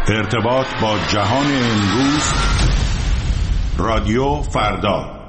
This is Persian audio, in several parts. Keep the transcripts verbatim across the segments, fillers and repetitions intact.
ارتباط با جهان امروز، رادیو فردا.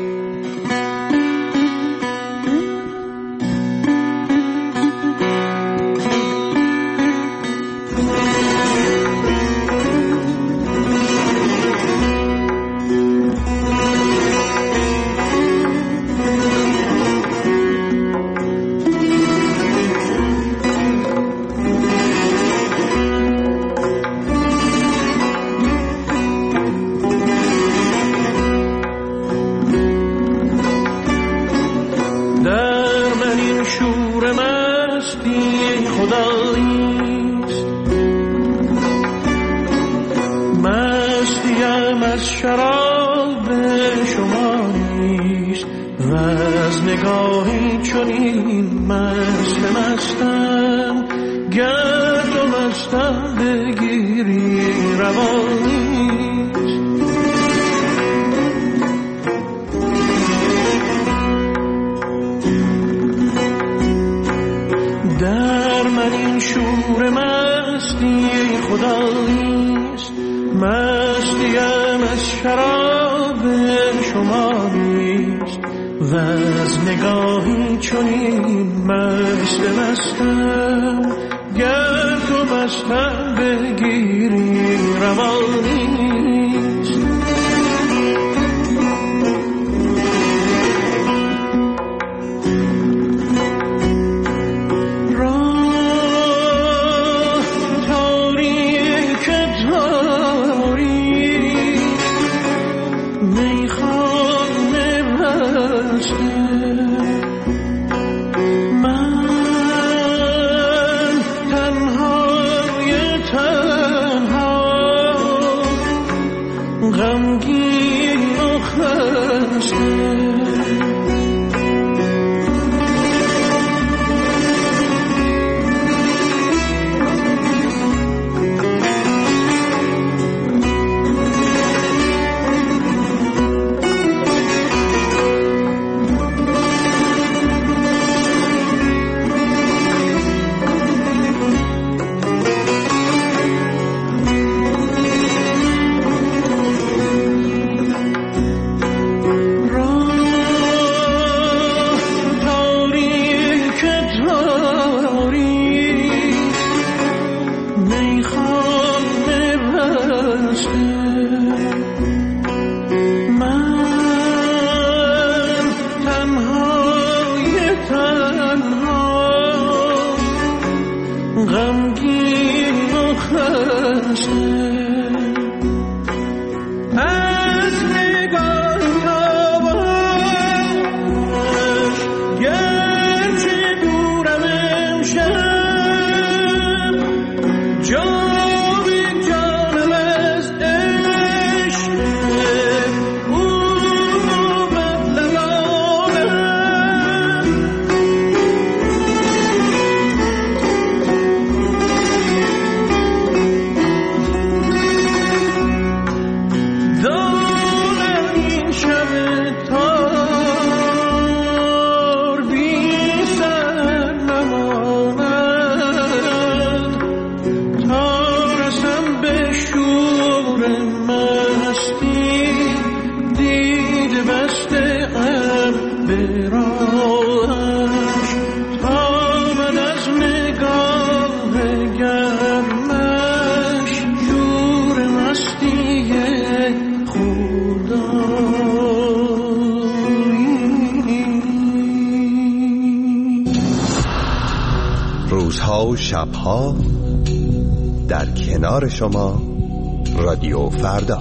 و شبها در کنار شما رادیو فردا.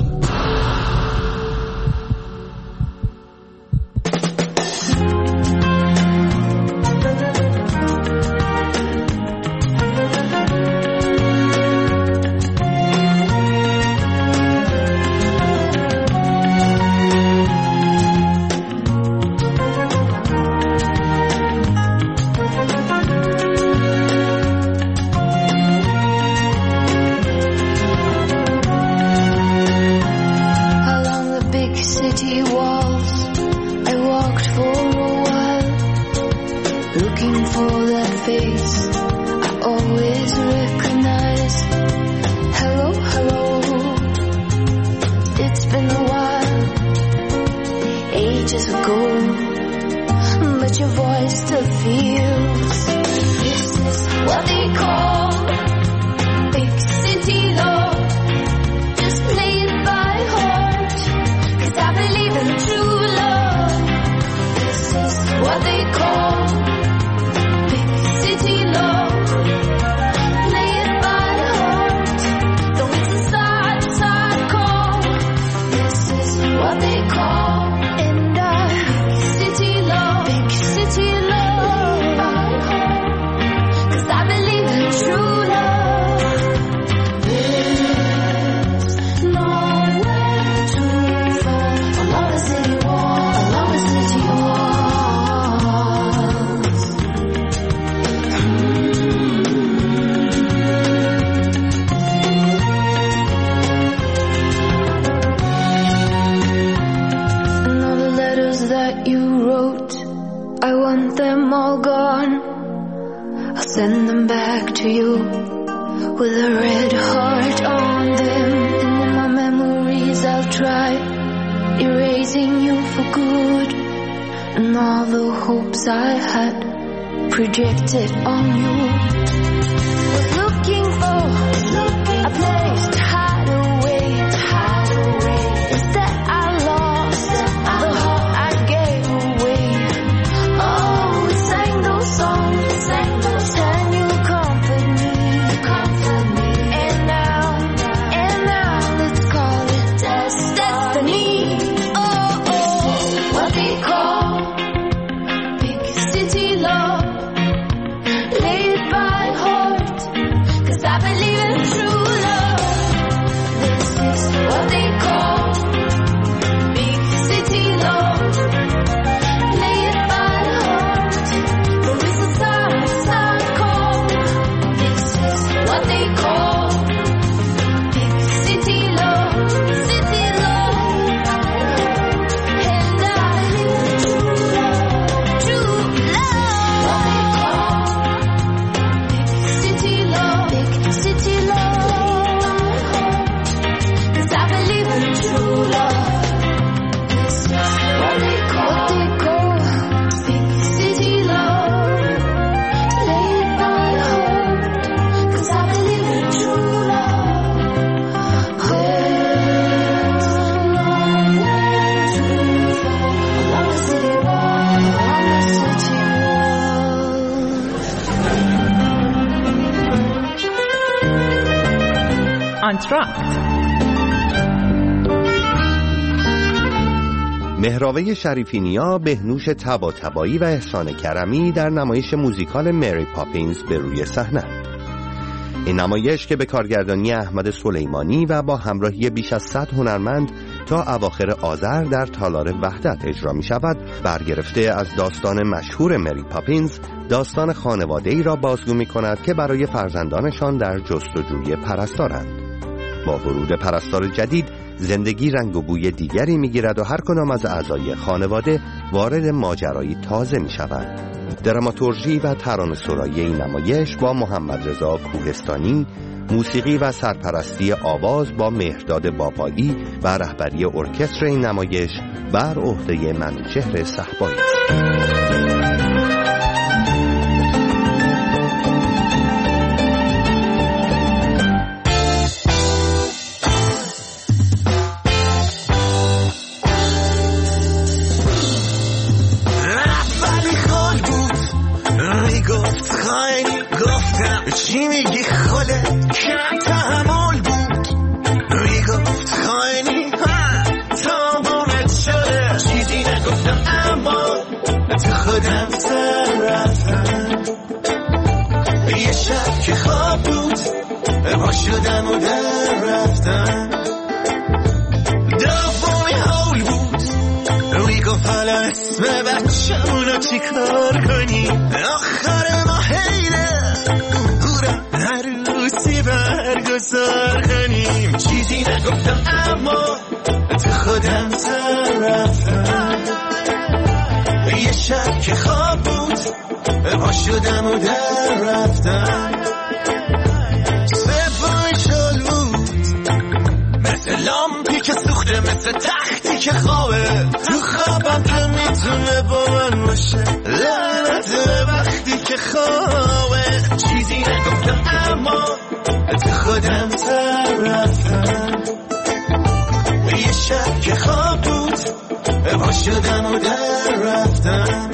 to you with a red heart on them. And in my memories I'll try erasing you for good, and all the hopes I had projected on you. Was looking for looking a place to hide away, to hide away. Instead I lost the heart I gave away. Oh, we sang those songs, we sang those and you comfort me, you comfort me. And now, and now let's call it des- destiny. Oh, oh, what they call big city love, laid by heart, 'cause I believe in true love. This is what they call big city love, laid by heart, but it's a sound, sound call. This is what they call big city love, city love, and I believe in true love, true love. What they call city love, big city love, 'cause I believe in true love. This is what they call, big city love, laid by heart, 'cause I believe in true love. Where's love, true love, along the city wall, along the city wall. Entr'acte. مهراوه شریفینیا، بهنوش طباطبایی و احسان کرمی در نمایش موزیکال مری پاپینز به روی صحنه. این نمایش که به کارگردانی احمد سلیمانی و با همراهی بیش از صد هنرمند تا اواخر آذر در تالار وحدت اجرا می شود، برگرفته از داستان مشهور مری پاپینز، داستان خانواده‌ای را بازگو می کند که برای فرزندانشان در جستجوی پرستارند. با ورود پرستار جدید، زندگی رنگ و بوی دیگری می گیرد و هر کدام از اعضای خانواده وارد ماجرایی تازه می شود. دراماتورژی و ترانه‌سرایی این نمایش با محمد رضا کوهستانی، موسیقی و سرپرستی آواز با مهرداد بابایی و رهبری ارکستر این نمایش بر عهده منوچهر صحبایی است. چی میگی خاله کم تحمل بود، میگفت خاینی تمامت شده، چیزی نگفتم اما تو خودم سر رفتم. یه شب که خواب بود ما شدم و در رفتم، دومی حول بود، میگفت حالا اسم بچه‌مونو چی کار کنی، آخر ما حیله عروسی برگزار کنیم، چیزی نگفتم اما تو خودم سر رفتم. یه شب که خواب بود ما شدم و در رفتم، سپای شل بود مثل لامپی که سوخته، مثل تختی که خوابه، تو خوابم تو میتونه با من باشه، لعنت وقتی که خوابه، چیزی نگفتم اما تو خودم سر رفتم. یه شب که خواب بود ما شدم و در رفتم.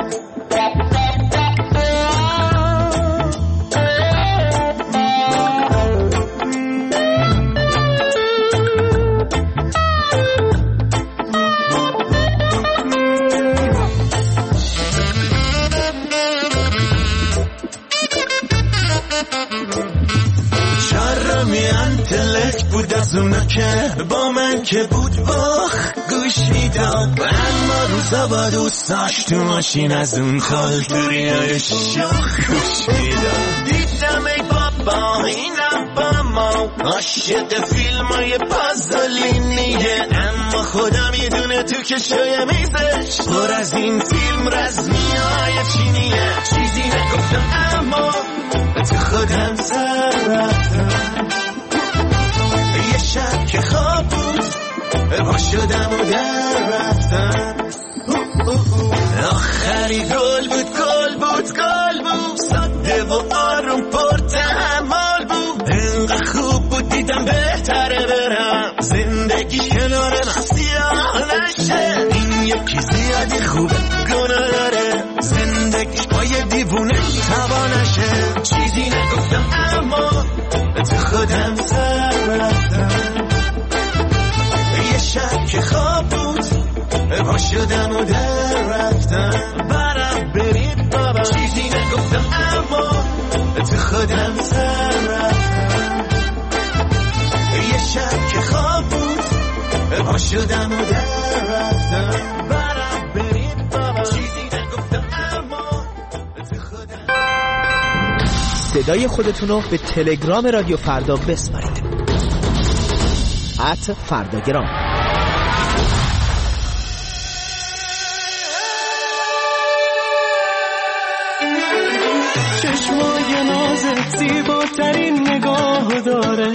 بود از اونا که با من که بود باخ گوش میداد، اما روزا با دوستاش تو ماشین از اون خالتوری های شاخ گوش میداد. دیدم ای بابا اینم با ما عاشق فیلم های پازلینیه، اما خدا میدونه تو که شای میزش پر از این فیلم رزمی های چینیه، چیزی نگفتم اما تو خودم سر رفتم. یه شب که خواب بود پا شدم و در رفتم. آخری گل بود گل بود گل بود ساده و آروم پر تحمل بود. اینقدر خوب بود دیدم بهتره برم زندگی کنار من سیاه نشه. این یکی زیادی خوبه گناه داره زندگی پای دیوونه تبا نشه. چیزی نگفتم اما تو خودم سر رفتم. یه شب که خواب بود پا شدم و در رفتم. برم برید بابا چیزی نگفتم اما تو خودم سر رفتم. یه شب که خواب بود پا شدم و در رفتم. برم برید بابا چیزی نگفتم اما تو خودم. صدای خودتونو به تلگرام رادیو فردا بسپارید. ات فرداگرام. چشمای نازت زیباترین نگاه داره.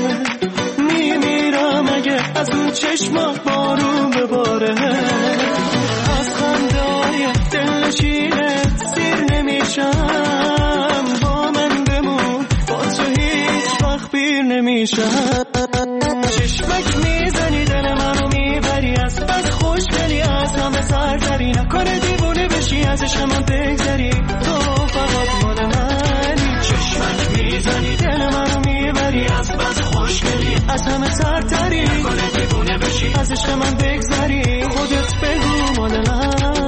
میمیرم اگه از اون چشما بارون بباره. از خنده های دلنشینت سیر نمیشم. با من بمون با تو هیچ وقت بیر نمیشم. چشمک میزنی دل منو میبری از بس خوشگلی از همه سرتری. نکنه دیوونه بشی از عشق من بگذری تو فقط مال منی. چشمک میزنی دل منو میبری از بس خوشگلی از همه سرتری. نکنه دیوونه بشی از عشق من بگذری خودت بگو مال منی.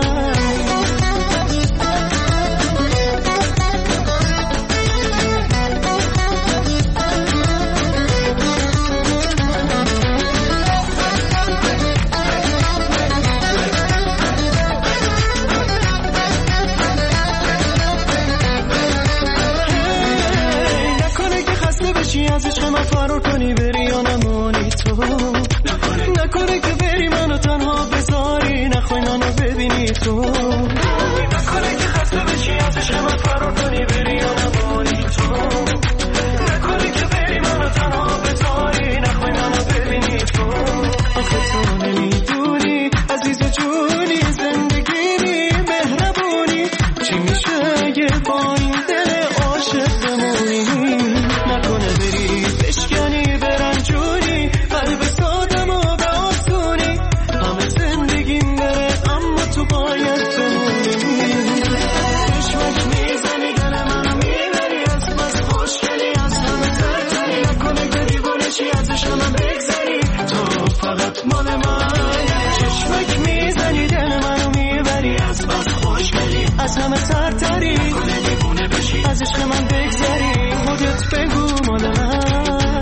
از عشق من فرار کنی بری یا نمانی تو. نکنه که بری منو تنها بذاری نخوای منو ببینی تو. نکنه که خسته بشی از عشق من فرار کنی بری یا نمانی تو. نکنه که بری منو تنها بذاری نخوای منو ببینی تو. آخه تو نمیدونی عزیز جونی زندگی نی مهربونی چی میشه یه با این دل عاشق بمونی. نکنه بری بشکنی برنجونی قلب سادم و به آسونی همه زندگیم بره اما تو باید بمونی. چشمک میزنی دل منو میبری از بس خوشگلی از همه ترتری. نکنه که دیوانشی از عشق من بگذری تو فقط مال منی. چشمک میزنی دل منو میبری از بس خوشگلی از همه ترتری. نکنه دیوانه بشی از عشق من بگذری خودت بگو مال منی.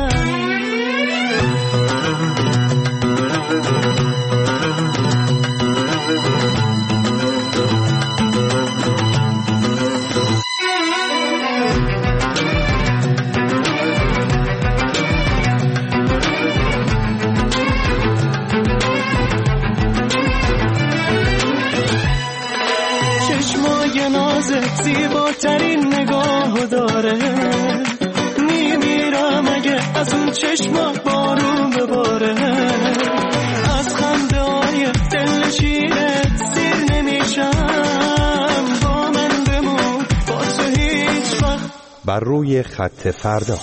چشمای نازت زیباترین نگاه داره. میمیرم اگه از اون چشما بارون بباره. از خنده های دلنشینت سیر نمیشم. با من بمون با تو هیچ وقت. بر روی خط فردا.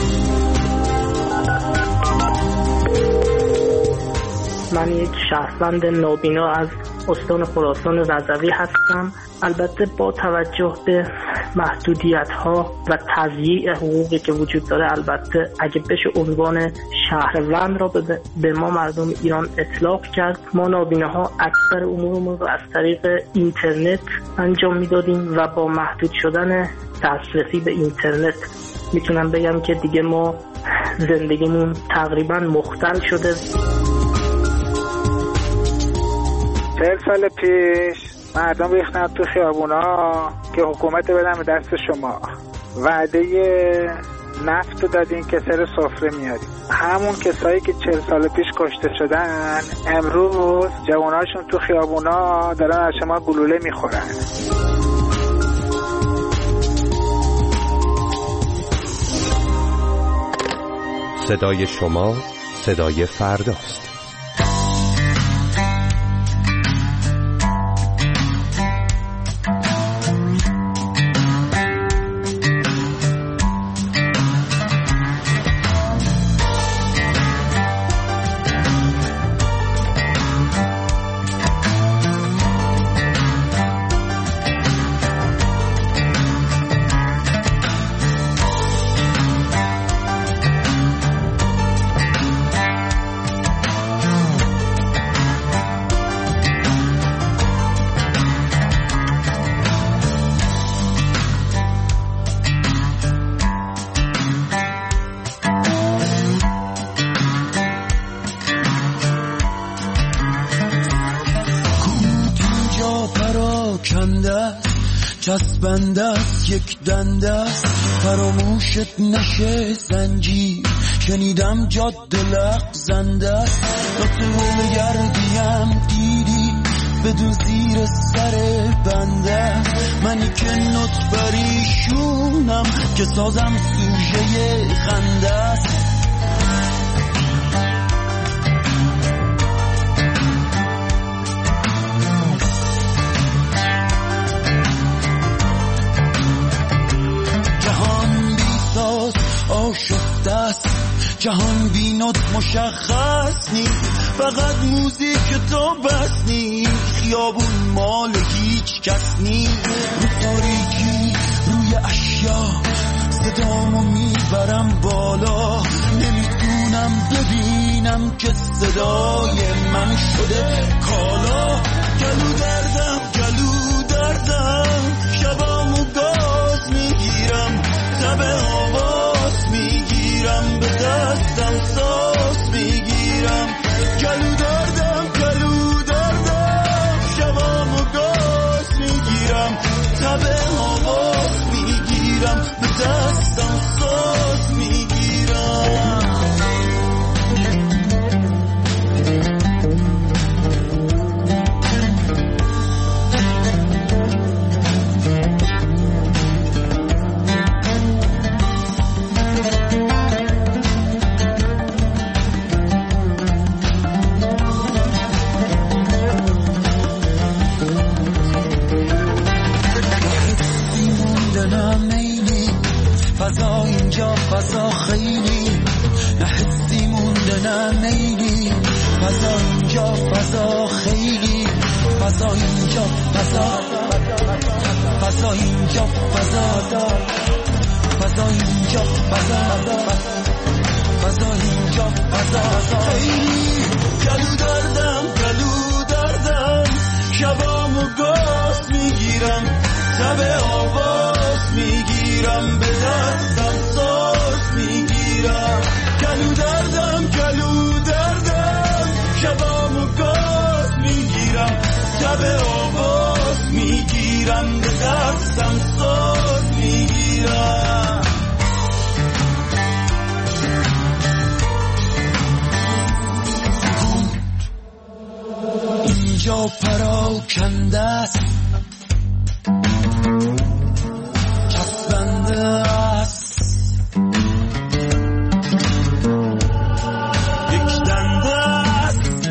من یک شهروند نابینا از استان خراسان رضوی هستم. البته با توجه به محدودیت‌ها و تضییع حقوقی که وجود داره، البته اگه بشه عنوان شهروند را به ما مردم ایران اطلاق کرد. ما نابیناها اکثر امورمون رو از طریق اینترنت انجام میدادیم و با محدود شدن دسترسی به اینترنت میتونم بگم که دیگه ما زندگیمون تقریبا مختل شده. چهل سال پیش مردم ریختن تو خیابونا که حکومت بدن به دست شما. وعده نفت دادین که سر سفره میاریم. همون کسایی که چهل سال پیش کشته شدن امروز جواناشون تو خیابونا دارن از شما گلوله میخورن. صدای شما صدای فرداست. چسبنده است یک دنده است فراموشت نشه زنجیر شنیدم جاده لغزنده است تا تو بگردیم دیدی بدون زیر سر بنده منی که نوت بریشونم که سازم سوژه خنده است آشفته است جهان بینات مشخص نیست فقط موزیک تو بس نیست خیابون مال هیچ کس نیست رو تاریکی روی اشیا صدامو میبرم بالا نمیتونم ببینم که صدای من شده کالا گلو دردم گلو دردم شبامو گاز میگیرم تب آواز میگیرم به دستم ساز میگیرم گلو دردم گلو دردم شبامو گاز میگیرم تب آواز میگیرم به دستم ساز میگیرم فضا اینجا فضا خیلی نه حسی مونده نه میلی فضا اینجا فضا خیلی فضا اینجا فضا فضا اینجا فضا فضا اینجا فضا فضا اینجا فضا خیلی گلو دردم گلو دردم شبامو گاز میگیرم تب آواز میگیرم به دستم ساز میگیرم گلو دردم گلو دردم شبامو گاز میگیرم تب آواز میگیرم به دستم ساز میگیرم اینجا پراکنده است چسبنده است یک دنده است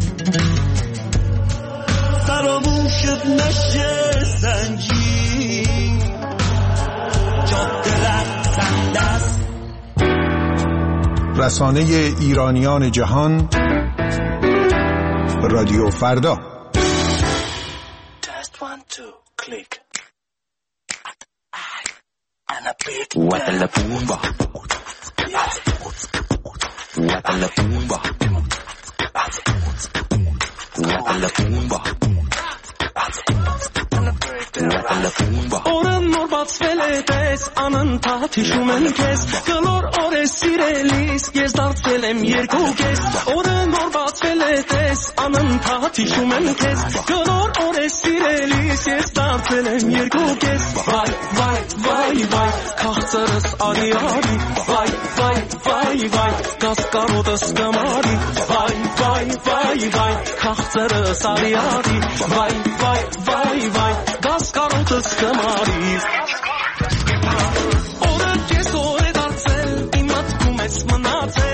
فراموشت نشه زنجیر جاده لغزنده است. رسانه ایرانیان جهان رادیو فردا. Guata la pumba, guata la pumba, guata la pumba, guata la pumba. Oren norbat sveletes, anan tati shumen kes, galor ore sirelis, gezdart velem yergu kes. Oren norbat sveletes, anan tati shumen kes, galor ore sirelis, gezdart velem yergu kes. Vay vay vay vay, kahtaras ari ari, vay vay vay vay, kaskarodas kamari, vay vay vay vay, kahtaras ari ari, vay vay vay vay, kaskarodas kamari. Ora que soledad sel, imat kumes manate.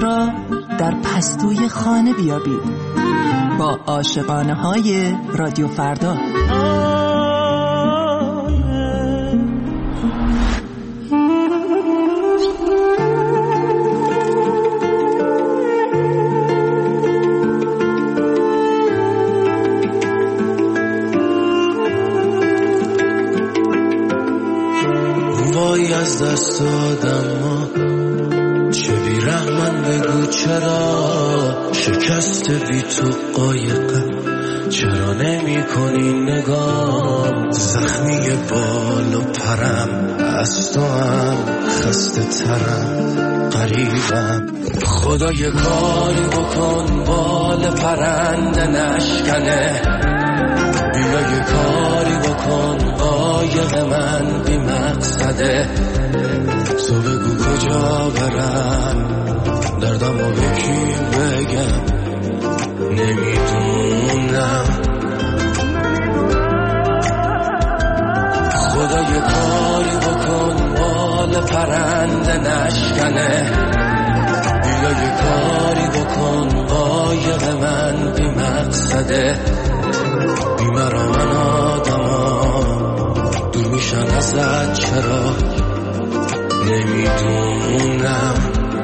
را در پستوی خانه بیابید با عاشقانه های رادیو فردا. وای از دست آدم ما چه بیرحمن بگو چرا شکست بی تو قایقم، چرا نمی کنی نگاه زخمی بال و پرم، از تو هم خسته ترم قریبم. خدا یه کاری بکن بال پرنده نشکنه، بیا یه کاری بکن قایق من بی مقصده. تو بگو کجا برم دردم رو به کی بگم نمیدونم. خدا یه کاری بکن بال پرنده نشکنه، بیا یه کاری بکن قایق من بی مقصده. بی مرا من آدما دور میشن ازت چرا نمیدونم.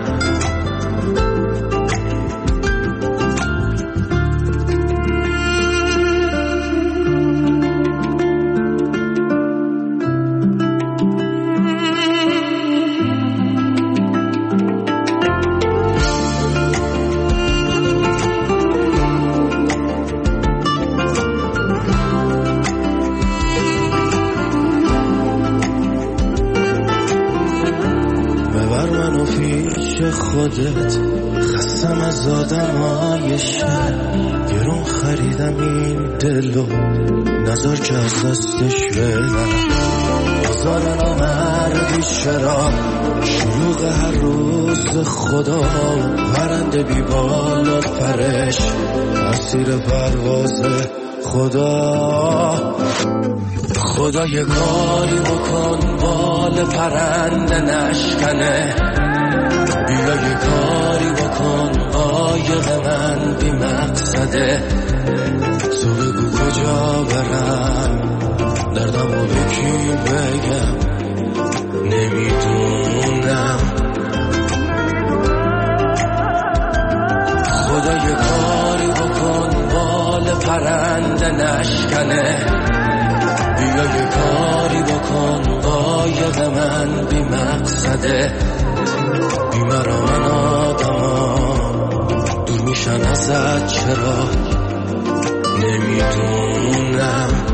خودت خستم از آدمای شهر، گرون خریدم این دلو نظر که از دستش بدم. بازار نامردی چرا شلوغ هر روز خدا، پرنده بی بال و پرش اسیر پرواز خدا. خدا یه کاری بکن بال پرنده نشکنه، بیا یه کاری بکن قایق من بی مقصده. تو بگو کجا برم دردم رو به کی بگم نمیدونم. خدا یه کاری بکن بال پرنده نشکنه، بیا یه کاری بکن قایق من بی مقصده. بی مرا من آدما دور میشن ازت چرا نمیدونم.